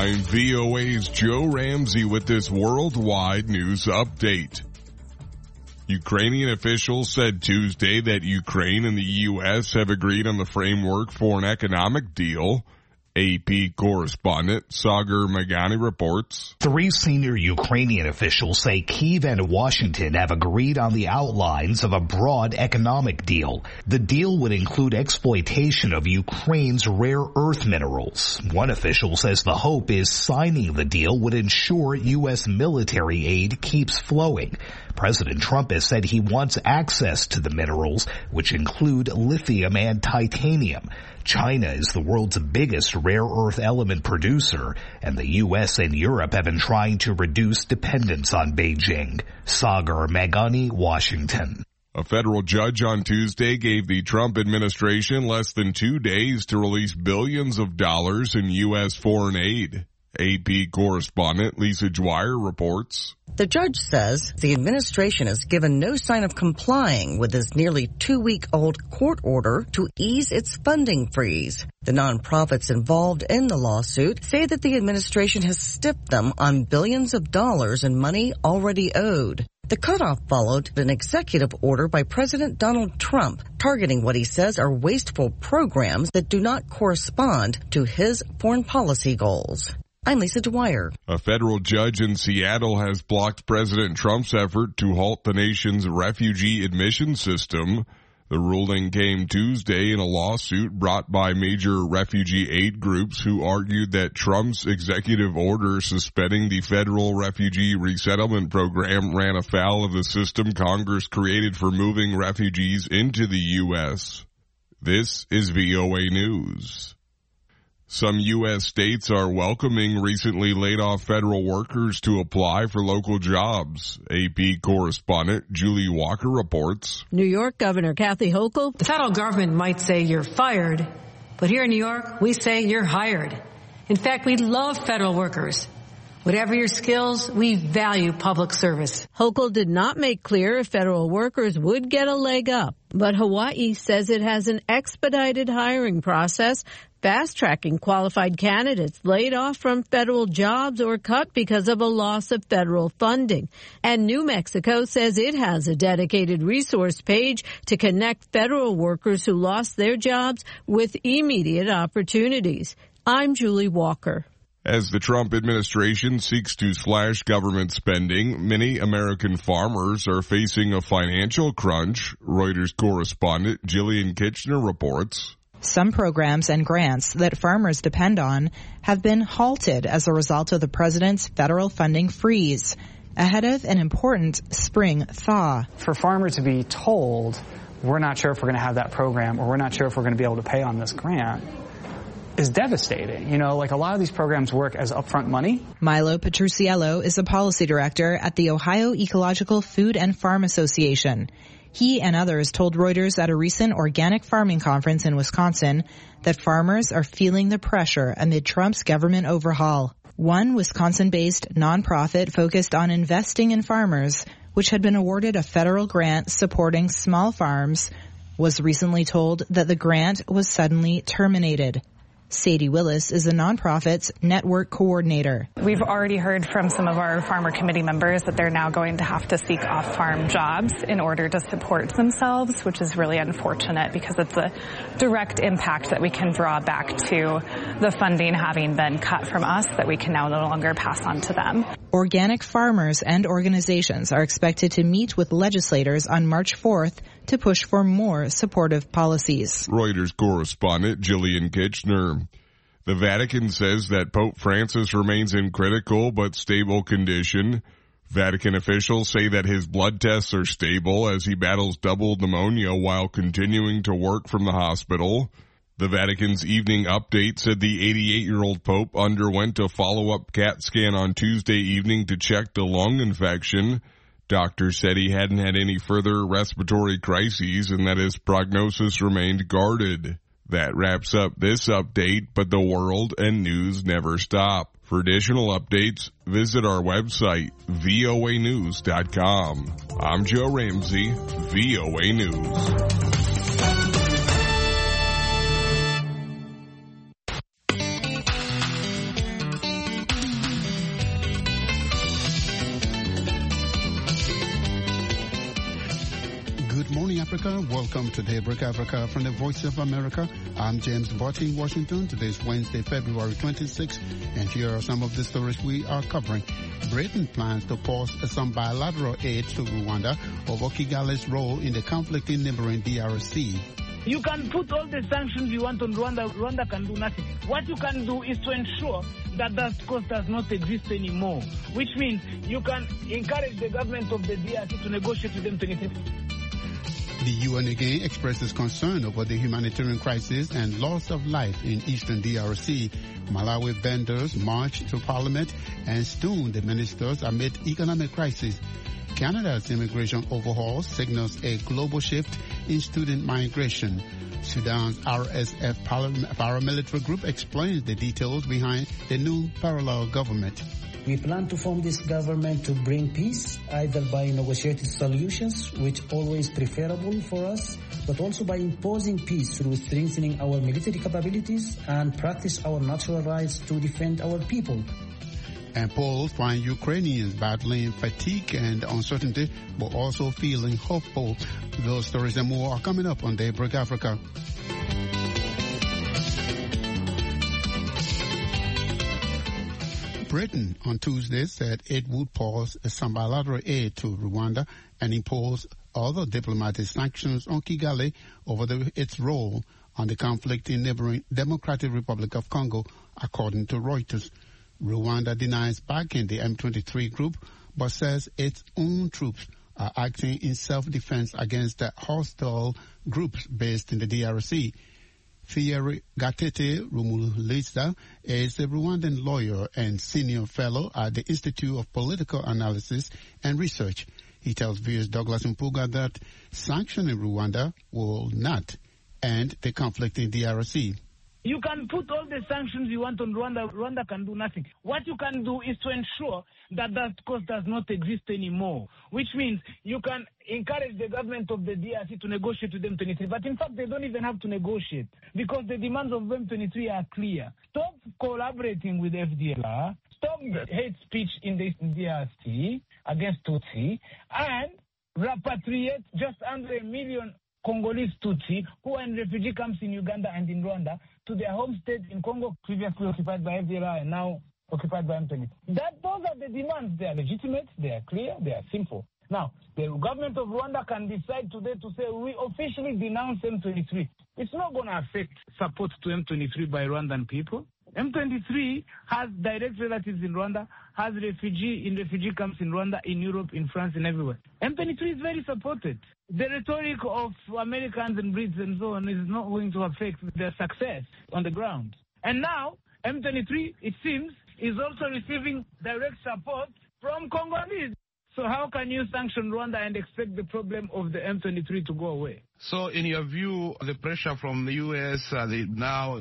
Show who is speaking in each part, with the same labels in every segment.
Speaker 1: I'm VOA's Joe Ramsey with this worldwide news update. Ukrainian officials said Tuesday that Ukraine and the U.S. have agreed on the framework for an economic deal. AP correspondent Sagar Meghani reports.
Speaker 2: 3 senior Ukrainian officials say Kyiv and Washington have agreed on the outlines of a broad economic deal. The deal would include exploitation of Ukraine's rare earth minerals. One official says the hope is signing the deal would ensure U.S. military aid keeps flowing. President Trump has said he wants access to the minerals, which include lithium and titanium. China is the world's biggest rare earth element producer, and the U.S. and Europe have been trying to reduce dependence on Beijing. Sagar Meghani, Washington.
Speaker 1: A federal judge on Tuesday gave the Trump administration less than 2 days to release billions of dollars in U.S. foreign aid. AP correspondent Lisa Dwyer reports.
Speaker 3: The judge says the administration has given no sign of complying with his nearly 2-week-old court order to ease its funding freeze. The nonprofits involved in the lawsuit say that the administration has stiffed them on billions of dollars in money already owed. The cutoff followed an executive order by President Donald Trump targeting what he says are wasteful programs that do not correspond to his foreign policy goals. I'm Lisa Dwyer.
Speaker 1: A federal judge in Seattle has blocked President Trump's effort to halt the nation's refugee admission system. The ruling came Tuesday in a lawsuit brought by major refugee aid groups who argued that Trump's executive order suspending the federal refugee resettlement program ran afoul of the system Congress created for moving refugees into the U.S. This is VOA News. Some U.S. states are welcoming recently laid-off federal workers to apply for local jobs. AP correspondent Julie Walker reports.
Speaker 4: New York Governor Kathy Hochul.
Speaker 5: The federal government might say you're fired, but here in New York, we say you're hired. In fact, we love federal workers. Whatever your skills, we value public service.
Speaker 4: Hochul did not make clear if federal workers would get a leg up, but Hawaii says it has an expedited hiring process, fast-tracking qualified candidates laid off from federal jobs or cut because of a loss of federal funding. And New Mexico says it has a dedicated resource page to connect federal workers who lost their jobs with immediate opportunities. I'm Julie Walker.
Speaker 1: As the Trump administration seeks to slash government spending, many American farmers are facing a financial crunch. Reuters correspondent Jillian Kitchener reports.
Speaker 6: Some programs and grants that farmers depend on have been halted as a result of the president's federal funding freeze, ahead of an important spring thaw.
Speaker 7: For farmers to be told, we're not sure if we're going to have that program or we're not sure if we're going to be able to pay on this grant, is devastating. You know, like a lot of these programs work as upfront money.
Speaker 6: Milo Petrucciello is a policy director at the Ohio Ecological Food and Farm Association. He and others told Reuters at a recent organic farming conference in Wisconsin that farmers are feeling the pressure amid Trump's government overhaul. One Wisconsin-based nonprofit focused on investing in farmers, which had been awarded a federal grant supporting small farms, was recently told that the grant was suddenly terminated. Sadie Willis is the nonprofit's network coordinator.
Speaker 8: We've already heard from some of our farmer committee members that they're now going to have to seek off-farm jobs in order to support themselves, which is really unfortunate because it's a direct impact that we can draw back to the funding having been cut from us that we can now no longer pass on to them.
Speaker 6: Organic farmers and organizations are expected to meet with legislators on March 4th to push for more supportive policies.
Speaker 1: Reuters correspondent Jillian Kitchener. The Vatican says that Pope Francis remains in critical but stable condition. Vatican officials say that his blood tests are stable as he battles double pneumonia while continuing to work from the hospital. The Vatican's evening update said the 88-year-old Pope underwent a follow-up CAT scan on Tuesday evening to check the lung infection. Doctors said he hadn't had any further respiratory crises and that his prognosis remained guarded. That wraps up this update, but the world and news never stop. For additional updates, visit our website, voanews.com. I'm Joe Ramsey, VOA News.
Speaker 9: America. Welcome to Daybreak Africa from the Voice of America. I'm James Botti in Washington. Today's Wednesday, February 26th, and here are some of the stories we are covering. Britain plans to pause some bilateral aid to Rwanda over Kigali's role in the conflict in neighboring DRC.
Speaker 10: You can put all the sanctions you want on Rwanda. Rwanda can do nothing. What you can do is to ensure that that cost does not exist anymore, which means you can encourage the government of the DRC to negotiate with them 23.
Speaker 9: The UN again expresses concern over the humanitarian crisis and loss of life in eastern DRC. Malawi vendors marched to parliament and stoned the ministers amid economic crisis. Canada's immigration overhaul signals a global shift in student migration. Sudan's RSF paramilitary group explains the details behind the new parallel government.
Speaker 11: We plan to form this government to bring peace, either by negotiated solutions, which always preferable for us, but also by imposing peace through strengthening our military capabilities and practice our natural rights to defend our people.
Speaker 9: And polls find Ukrainians battling fatigue and uncertainty, but also feeling hopeful. Those stories and more are coming up on Daybreak Africa. Britain on Tuesday said it would pause some bilateral aid to Rwanda and impose other diplomatic sanctions on Kigali over its role on the conflict in neighboring Democratic Republic of Congo, according to Reuters. Rwanda denies backing the M23 group, but says its own troops are acting in self-defense against the hostile groups based in the DRC. Thierry Gatete Rumulisa is a Rwandan lawyer and senior fellow at the Institute of Political Analysis and Research. He tells viewers Douglas Mpuga that sanctioning Rwanda will not end the conflict in DRC.
Speaker 10: You can put all the sanctions you want on Rwanda. Rwanda can do nothing. What you can do is to ensure that that cost does not exist anymore, which means you can encourage the government of the DRC to negotiate with M23. But in fact, they don't even have to negotiate because the demands of M23 are clear. Stop collaborating with FDLR, stop hate speech in the DRC against Tutsi, and repatriate just under 1 million Congolese Tutsi who are in refugee camps in Uganda and in Rwanda to their home state in Congo, previously occupied by FDLR and now occupied by M23. Those are the demands. They are legitimate, they are clear, they are simple. Now, the government of Rwanda can decide today to say we officially denounce M23. It's not going to affect support to M23 by Rwandan people. M23 has direct relatives in Rwanda, has refugee camps in Rwanda, in Europe, in France, and everywhere. M23 is very supported. The rhetoric of Americans and Brits and so on is not going to affect their success on the ground. And now, M23, it seems, is also receiving direct support from Congolese. So how can you sanction Rwanda and expect the problem of the M23 to go away?
Speaker 12: So in your view, the pressure from the US, now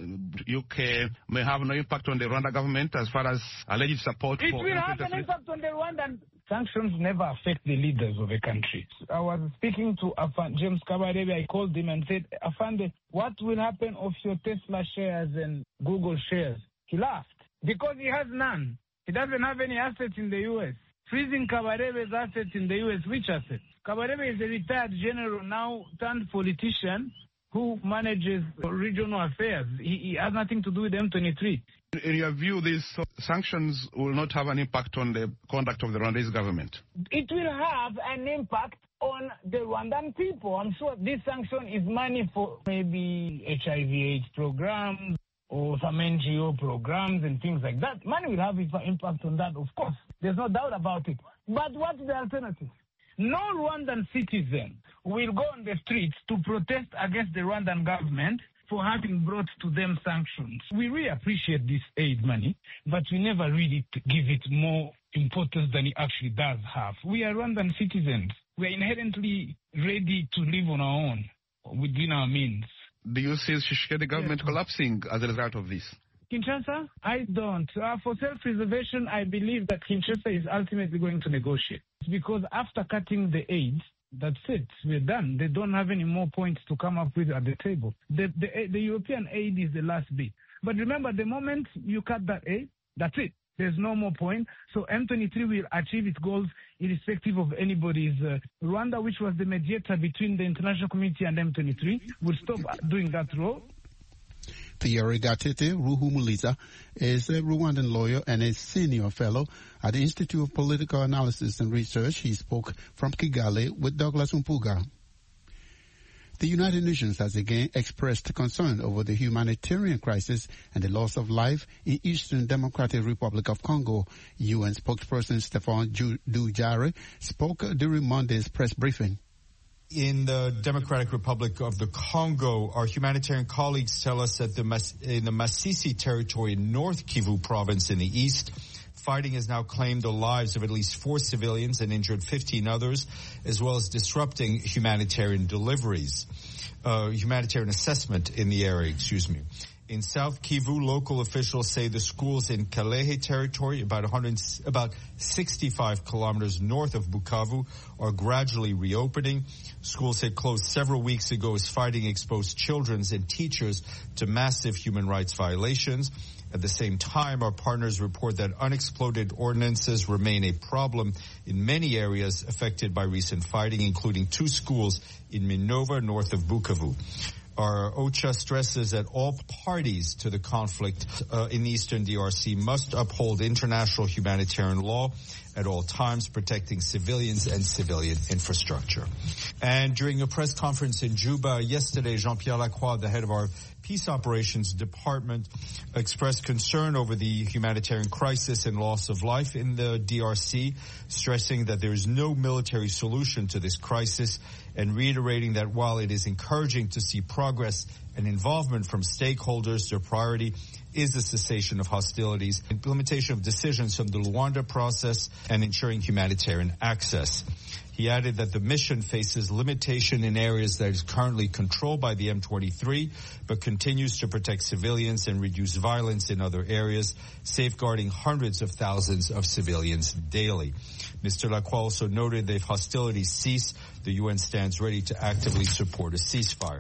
Speaker 12: UK, may have no impact on the Rwanda government as far as alleged support
Speaker 10: it
Speaker 12: for
Speaker 10: will have an impact on the Rwandan. Sanctions never affect the leaders of a country. I was speaking to James Kabarebe. I called him and said, Afande, what will happen of your Tesla shares and Google shares? He laughed because he has none. He doesn't have any assets in the US. Freezing Kabarebe's assets in the U.S., which assets? Kabarebe is a retired general now turned politician who manages regional affairs. He has nothing to do with M23.
Speaker 12: In your view, these sanctions will not have an impact on the conduct of the Rwandese government?
Speaker 10: It will have an impact on the Rwandan people. I'm sure this sanction is money for maybe HIV/AIDS programs or some NGO programs and things like that. Money will have its impact on that, of course. There's no doubt about it. But what's the alternative? No Rwandan citizen will go on the streets to protest against the Rwandan government for having brought to them sanctions. We really appreciate this aid money, but we never really give it more importance than it actually does have. We are Rwandan citizens. We are inherently ready to live on our own, within our means.
Speaker 12: Do you see the government collapsing as a result of this?
Speaker 10: Kinshasa? I don't. For self-preservation, I believe that Kinshasa is ultimately going to negotiate. Because after cutting the aid, that's it. We're done. They don't have any more points to come up with at the table. The European aid is the last bit. But remember, the moment you cut that aid, that's it. there's no more point. So M23 will achieve its goals irrespective of anybody's. Rwanda, which was the mediator between the international community and M23, will stop doing that role.
Speaker 9: Thierry Gatete Ruhumuliza is a Rwandan lawyer and a senior fellow at the Institute of Political Analysis and Research. He spoke from Kigali with Douglas Umpuga. The United Nations has again expressed concern over the humanitarian crisis and the loss of life in Eastern Democratic Republic of Congo. UN spokesperson Stéphane Dujarric spoke during Monday's press briefing.
Speaker 13: In the Democratic Republic of the Congo, our humanitarian colleagues tell us that in the Masisi territory in North Kivu province in the east, fighting has now claimed the lives of at least 4 civilians and injured 15 others, as well as disrupting humanitarian deliveries, humanitarian assessment in the area, In South Kivu, local officials say the schools in Kalehe territory, about 65 kilometers north of Bukavu, are gradually reopening. Schools had closed several weeks ago as fighting exposed children and teachers to massive human rights violations. At the same time, our partners report that unexploded ordnances remain a problem in many areas affected by recent fighting, including 2 schools in Minova, north of Bukavu. Our OCHA stresses that all parties to the conflict in the eastern DRC must uphold international humanitarian law at all times, protecting civilians and civilian infrastructure. And during a press conference in Juba yesterday, Jean-Pierre Lacroix, the head of our Peace Operations Department, expressed concern over the humanitarian crisis and loss of life in the DRC, stressing that there is no military solution to this crisis and reiterating that while it is encouraging to see progress and involvement from stakeholders, their priority is the cessation of hostilities, implementation of decisions from the Luanda process, and ensuring humanitarian access. He added that the mission faces limitation in areas that is currently controlled by the M23, but continues to protect civilians and reduce violence in other areas, safeguarding hundreds of thousands of civilians daily. Mr. Lacroix also noted that if hostilities cease, the UN stands ready to actively support a ceasefire.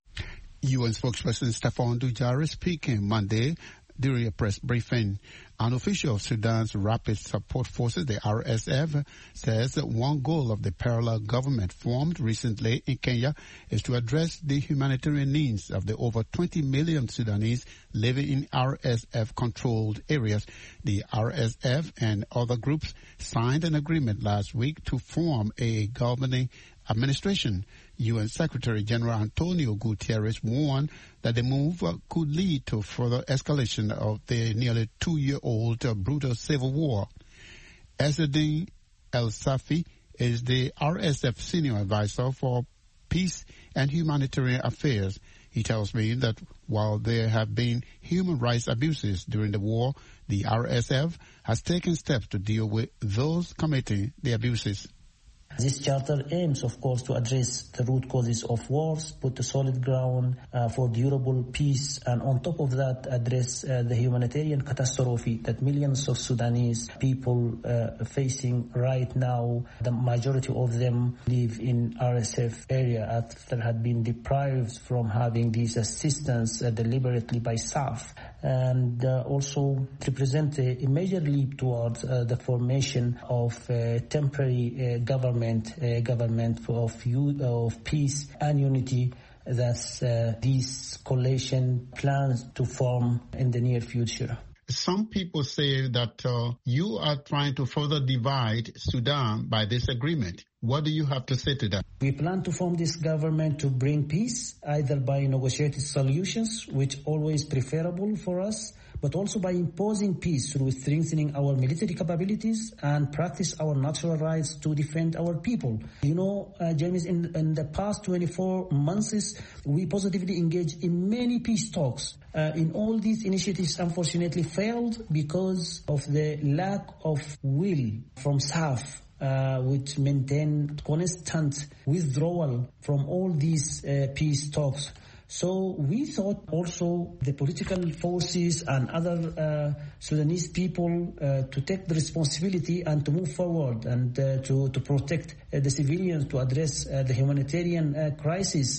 Speaker 9: UN spokesperson Stéphane Dujarric speaking Monday during a press briefing. An official of Sudan's Rapid Support Forces, the RSF, says that one goal of the parallel government formed recently in Kenya is to address the humanitarian needs of the over 20 million Sudanese living in RSF-controlled areas. The RSF and other groups signed an agreement last week to form a governing administration. UN Secretary General Antonio Guterres warned that the move could lead to further escalation of the nearly 2-year-old brutal civil war. Ezzeddine El-Safi is the RSF senior advisor for peace and humanitarian affairs. He tells me that while there have been human rights abuses during the war, the RSF has taken steps to deal with those committing the abuses.
Speaker 11: This charter aims, of course, to address the root causes of wars, put a solid ground for durable peace, and on top of that, address the humanitarian catastrophe that millions of Sudanese people facing right now. The majority of them live in RSF area after had been deprived from having these assistance deliberately by SAF, and also represent a major leap towards the formation of a temporary government of peace and unity that this coalition plans to form in the near future.
Speaker 9: Some people say that you are trying to further divide Sudan by this agreement. What do you have to say to that?
Speaker 11: We plan to form this government to bring peace, either by negotiated solutions, which always preferable for us, but also by imposing peace through strengthening our military capabilities and practice our natural rights to defend our people. You know, James, in the past 24 months, we positively engaged in many peace talks. In all these initiatives, unfortunately, failed because of the lack of will from SAF, which maintain constant withdrawal from all these peace talks. So we thought also the political forces and other Sudanese people to take the responsibility and to move forward and to protect the civilians, to address the humanitarian crisis.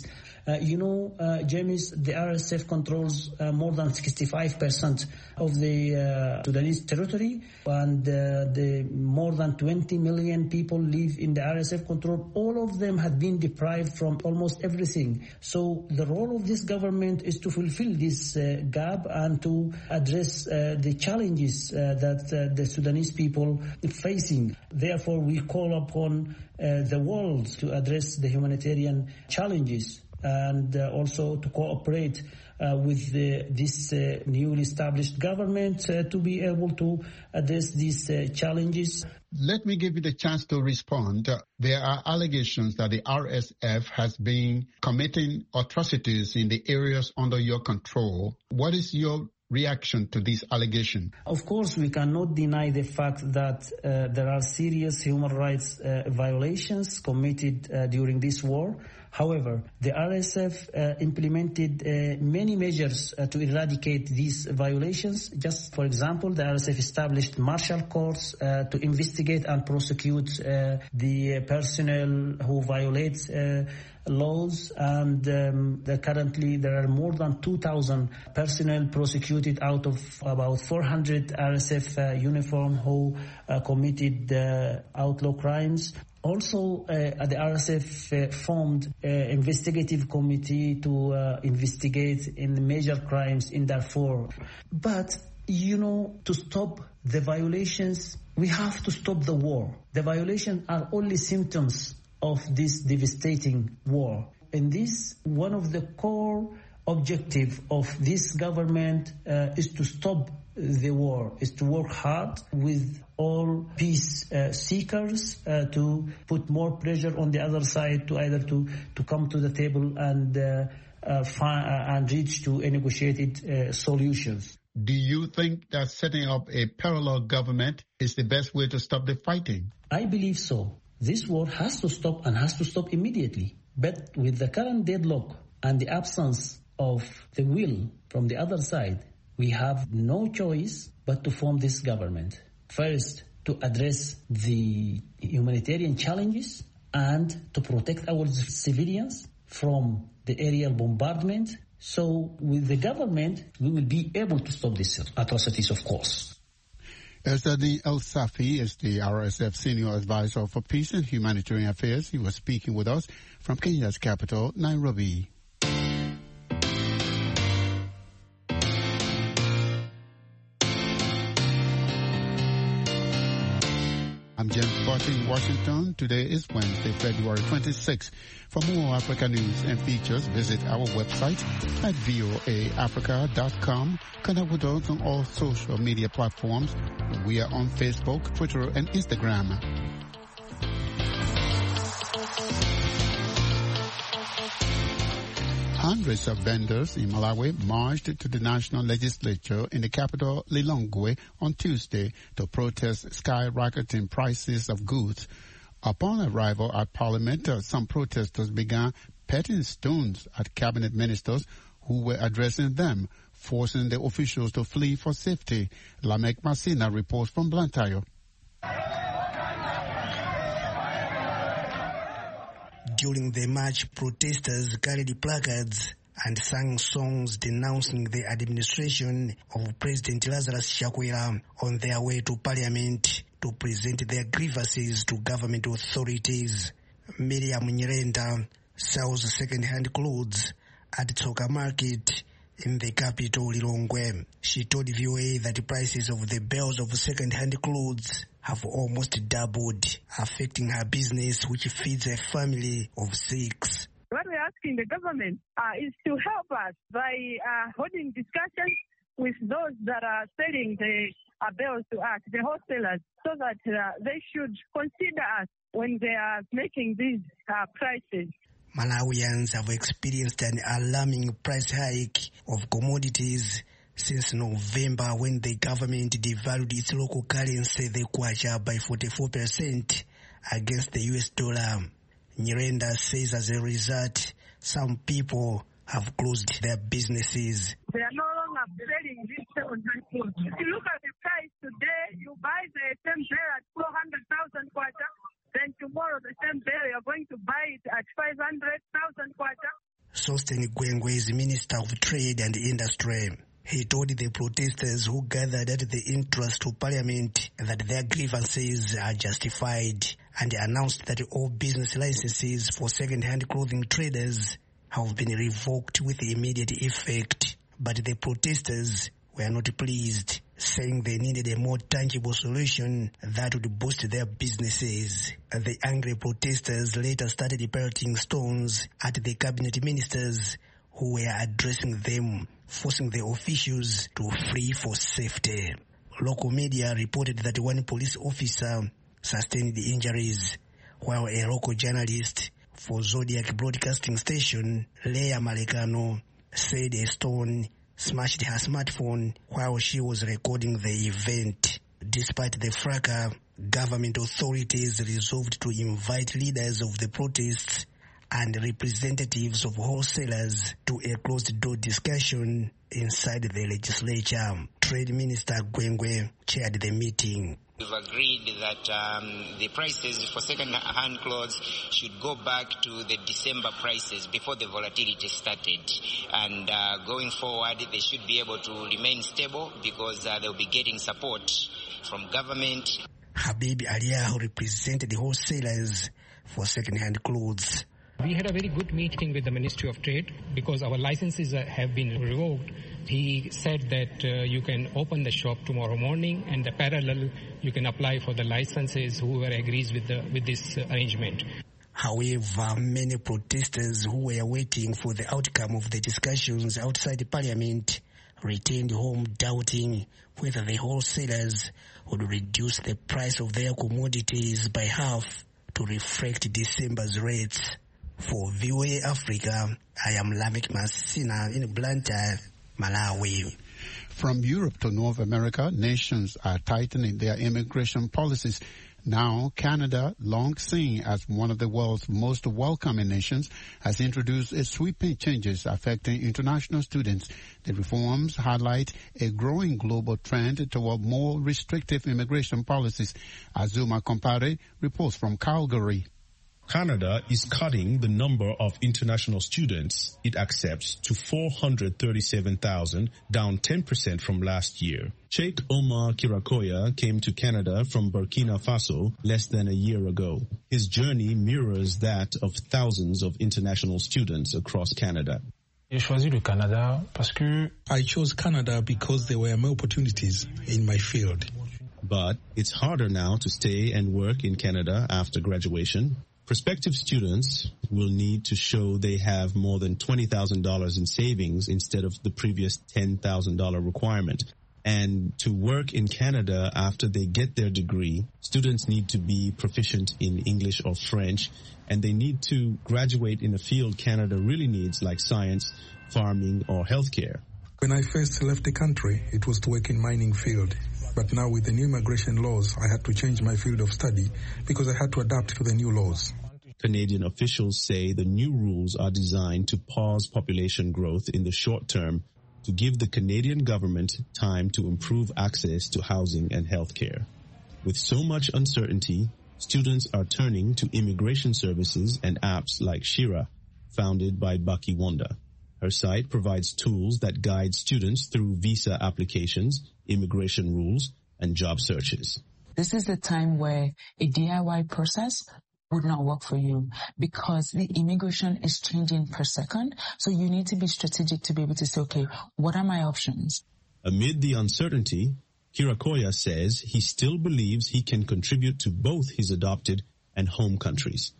Speaker 11: James, the RSF controls more than 65% of the Sudanese territory, and the more than 20 million people live in the RSF control. All of them have been deprived from almost everything. So the role of this government is to fulfill this gap and to address the challenges that the Sudanese people are facing. Therefore, we call upon the world to address the humanitarian challenges and also to cooperate with this newly established government to be able to address these challenges.
Speaker 9: Let me give you the chance to respond. There are allegations that the RSF has been committing atrocities in the areas under your control. What is your reaction to this allegation?
Speaker 11: Of course, we cannot deny the fact that there are serious human rights violations committed during this war. However, the RSF implemented many measures to eradicate these violations. Just for example, the RSF established martial courts to investigate and prosecute the personnel who violate laws, and currently there are more than 2,000 personnel prosecuted out of about 400 RSF uniform who committed outlaw crimes. Also, the RSF formed an investigative committee to investigate in the major crimes in Darfur. But, to stop the violations, we have to stop the war. The violations are only symptoms of this devastating war. And this, one of the core objectives of this government is to stop the war, is to work hard with all peace seekers to put more pressure on the other side to either to come to the table and reach to a negotiated solutions.
Speaker 9: Do you think that setting up a parallel government is the best way to stop the fighting?
Speaker 11: I believe so. This war has to stop and has to stop immediately. But with the current deadlock and the absence of the will from the other side, we have no choice but to form this government. First, to address the humanitarian challenges and to protect our civilians from the aerial bombardment. So with the government, we will be able to stop these atrocities, of course.
Speaker 9: Ezzadine El-Safi is the RSF Senior Advisor for Peace and Humanitarian Affairs. He was speaking with us from Kenya's capital, Nairobi. I'm James Barton in Washington. Today is Wednesday, February 26. For more Africa news and features, visit our website at voaafrica.com. Connect with us on all social media platforms. We are on Facebook, Twitter, and Instagram. Hundreds of vendors in Malawi marched to the national legislature in the capital, Lilongwe, on Tuesday to protest skyrocketing prices of goods. Upon arrival at Parliament, some protesters began pelting stones at cabinet ministers who were addressing them, forcing the officials to flee for safety. Lamek Masina reports from Blantyre.
Speaker 14: During the march, protesters carried placards and sang songs denouncing the administration of President Lazarus Chakwera on their way to Parliament to present their grievances to government authorities. Miriam Nyirenda sells second-hand clothes at Tsoka Market in the capital, Lilongwe. She told VOA that the prices of the bales of second-hand clothes have almost doubled, affecting her business, which feeds a family of 6.
Speaker 15: What we're asking the government is to help us by holding discussions with those that are selling the bales to us, the wholesalers, so that they should consider us when they are making these prices.
Speaker 14: Malawians have experienced an alarming price hike of commodities since November, when the government devalued its local currency, the kwacha, by 44% against the US dollar. Nyirenda says as a result, some people have closed their businesses.
Speaker 15: They are no longer selling these second-hand clothes. If you look at the price today, you buy the same bale at 400,000 kwacha, then tomorrow the same bale you're going to buy it at 500,000 kwacha.
Speaker 14: Sosthene Gwengwe is Minister of Trade and Industry. He told the protesters who gathered at the entrance to Parliament that their grievances are justified, and announced that all business licenses for second-hand clothing traders have been revoked with immediate effect. But the protesters were not pleased, saying they needed a more tangible solution that would boost their businesses. The angry protesters later started pelting stones at the cabinet ministers who were addressing them, forcing the officials to flee for safety. Local media reported that one police officer sustained injuries, while a local journalist for Zodiac Broadcasting Station, Leah Malekano, said a stone smashed her smartphone while she was recording the event. Despite the fracas, government authorities resolved to invite leaders of the protests and representatives of wholesalers to a closed-door discussion inside the legislature. Trade Minister Gwengwe chaired the meeting.
Speaker 16: We've agreed that the prices for second-hand clothes should go back to the December prices before the volatility started. And going forward, they should be able to remain stable because they'll be getting support from government.
Speaker 14: Habib Aliyah, who represented the wholesalers for second-hand clothes.
Speaker 17: We had a very good meeting with the Ministry of Trade because our licenses have been revoked. He said that you can open the shop tomorrow morning, and the parallel you can apply for the licenses. Whoever agrees with this arrangement.
Speaker 14: However, many protesters who were waiting for the outcome of the discussions outside Parliament returned home doubting whether the wholesalers would reduce the price of their commodities by half to reflect December's rates. For VOA Africa, I am Lamek Masina in Blantyre, Malawi.
Speaker 9: From Europe to North America, nations are tightening their immigration policies. Now, Canada, long seen as one of the world's most welcoming nations, has introduced sweeping changes affecting international students. The reforms highlight a growing global trend toward more restrictive immigration policies. Azuma Kompare reports from Calgary.
Speaker 18: Canada is cutting the number of international students it accepts to 437,000, down 10% from last year. Sheikh Omar Kirakoya came to Canada from Burkina Faso less than a year ago. His journey mirrors that of thousands of international students across Canada.
Speaker 19: I chose Canada because there were more opportunities in my field.
Speaker 18: But it's harder now to stay and work in Canada after graduation. Prospective students will need to show they have more than $20,000 in savings instead of the previous $10,000 requirement. And to work in Canada after they get their degree, students need to be proficient in English or French, and they need to graduate in a field Canada really needs, like science, farming, or healthcare.
Speaker 19: When I first left the country, it was to work in mining field. But now with the new immigration laws, I had to change my field of study because I had to adapt to the new laws.
Speaker 18: Canadian officials say the new rules are designed to pause population growth in the short term to give the Canadian government time to improve access to housing and health care. With so much uncertainty, students are turning to immigration services and apps like Shira, founded by Baki Wanda. Her site provides tools that guide students through visa applications, immigration rules, and job searches.
Speaker 20: This is the time where a DIY process would not work for you because the immigration is changing per second. So you need to be strategic to be able to say, okay, what are my options?
Speaker 18: Amid the uncertainty, Kirakoya says he still believes he can contribute to both his adopted and home countries.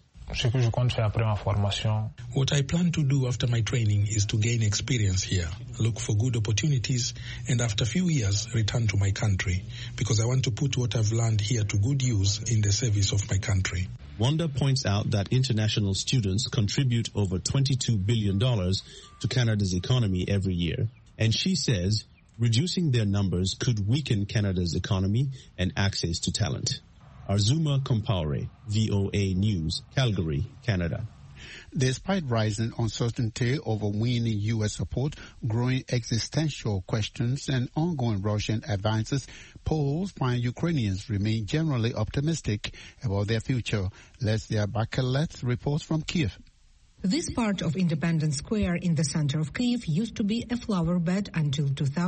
Speaker 19: What I plan to do after my training is to gain experience here, look for good opportunities, and after a few years, return to my country, because I want to put what I've learned here to good use in the service of my country.
Speaker 18: Wanda points out that international students contribute over $22 billion to Canada's economy every year, and she says reducing their numbers could weaken Canada's economy and access to talent. Azuma Kompare, VOA News, Calgary, Canada.
Speaker 9: Despite rising uncertainty over winning U.S. support, growing existential questions, and ongoing Russian advances, polls find Ukrainians remain generally optimistic about their future. Leslia Bakelet reports from Kiev.
Speaker 21: This part of Independence Square in the center of Kyiv used to be a flower bed until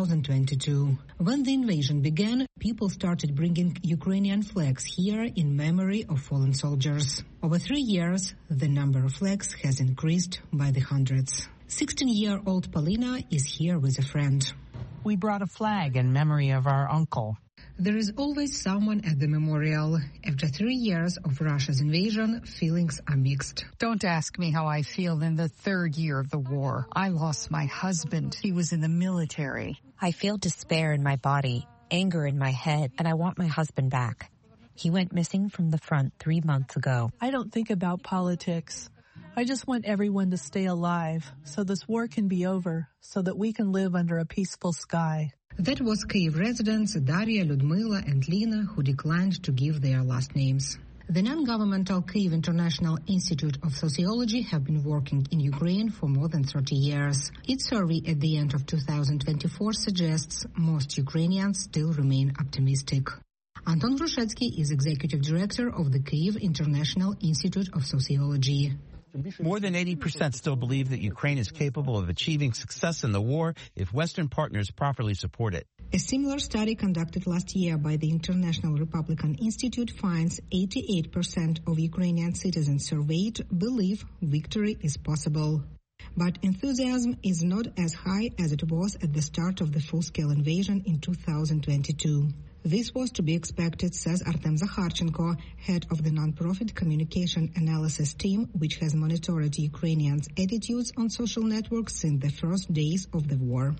Speaker 21: 2022. When the invasion began, people started bringing Ukrainian flags here in memory of fallen soldiers. Over 3 years, the number of flags has increased by the hundreds. 16-year-old Polina is here with a friend.
Speaker 22: We brought a flag in memory of our uncle.
Speaker 21: There is always someone at the memorial. After 3 years of Russia's invasion, feelings are mixed.
Speaker 23: Don't ask me how I feel in the 3rd year of the war. I lost my husband. He was in the military.
Speaker 24: I feel despair in my body, anger in my head, and I want my husband back. He went missing from the front 3 months ago.
Speaker 25: I don't think about politics. I just want everyone to stay alive so this war can be over, so that we can live under a peaceful sky.
Speaker 21: That was Kyiv residents Daria, Ludmila and Lina, who declined to give their last names. The non-governmental Kyiv International Institute of Sociology have been working in Ukraine for more than 30 years. Its survey at the end of 2024 suggests most Ukrainians still remain optimistic. Anton Grushetsky is executive director of the Kyiv International Institute of Sociology.
Speaker 26: More than 80% still believe that Ukraine is capable of achieving success in the war if Western partners properly support it.
Speaker 21: A similar study conducted last year by the International Republican Institute finds 88% of Ukrainian citizens surveyed believe victory is possible. But enthusiasm is not as high as it was at the start of the full-scale invasion in 2022. This was to be expected, says Artem Zakharchenko, head of the non-profit communication analysis team, which has monitored Ukrainians' attitudes on social networks since the first days of the war.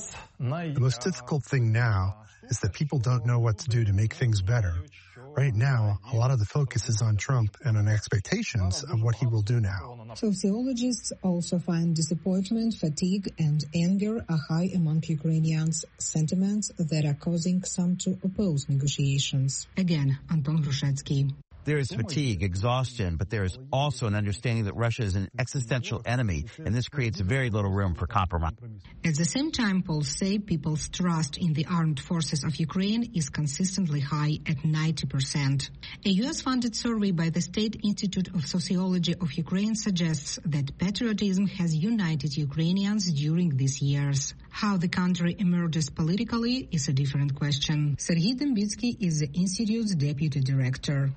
Speaker 27: The most difficult thing now is that people don't know what to do to make things better. Right now, a lot of the focus is on Trump and on expectations of what he will do now.
Speaker 21: Sociologists also find disappointment, fatigue, and anger are high among Ukrainians, sentiments that are causing some to oppose negotiations. Again, Anton Grushetsky.
Speaker 26: There is fatigue, exhaustion, but there is also an understanding that Russia is an existential enemy, and this creates very little room for compromise.
Speaker 21: At the same time, polls say people's trust in the armed forces of Ukraine is consistently high at 90%. A U.S.-funded survey by the State Institute of Sociology of Ukraine suggests that patriotism has united Ukrainians during these years. How the country emerges politically is a different question. Serhiy Dembitsky is the Institute's deputy director.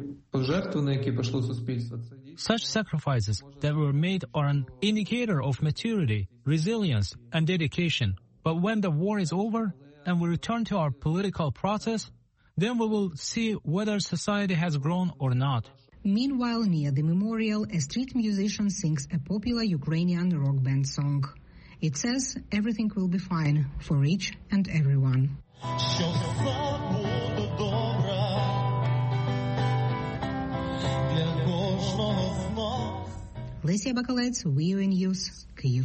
Speaker 28: Such sacrifices that were made are an indicator of maturity, resilience, and dedication. But when the war is over and we return to our political process, then we will see whether society has grown or not.
Speaker 21: Meanwhile, near the memorial, a street musician sings a popular Ukrainian rock band song. It says everything will be fine for each and everyone. Lesia Bakalets, VOA News, Kyiv.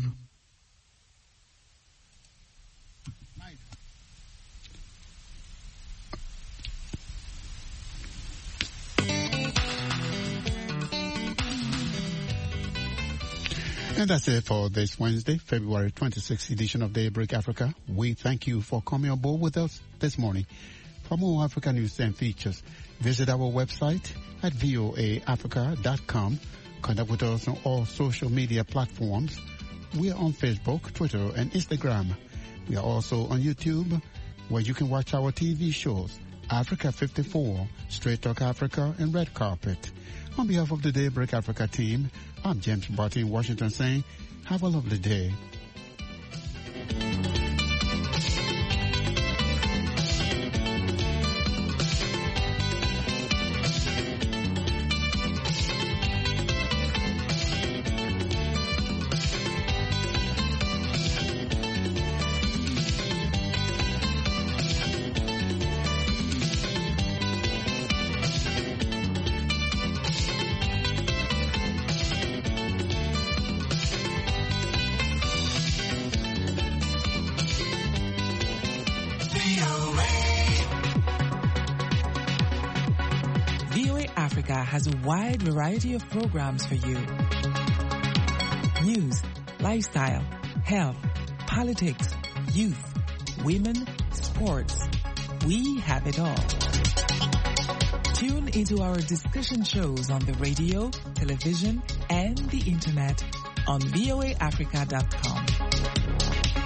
Speaker 9: And that's it for this Wednesday, February 26th edition of Daybreak Africa. We thank you for coming on board with us this morning. For more Africa news and features, visit our website at voaafrica.com. Connect with us on all social media platforms. We are on Facebook, Twitter, and Instagram. We are also on YouTube, where you can watch our TV shows, Africa 54, Straight Talk Africa, and Red Carpet. On behalf of the Daybreak Africa team, I'm James Barty in Washington saying, have a lovely day.
Speaker 29: Has a wide variety of programs for you. News, lifestyle, health, politics, youth, women, sports. We have it all. Tune into our discussion shows on the radio, television, and the internet on voaafrica.com.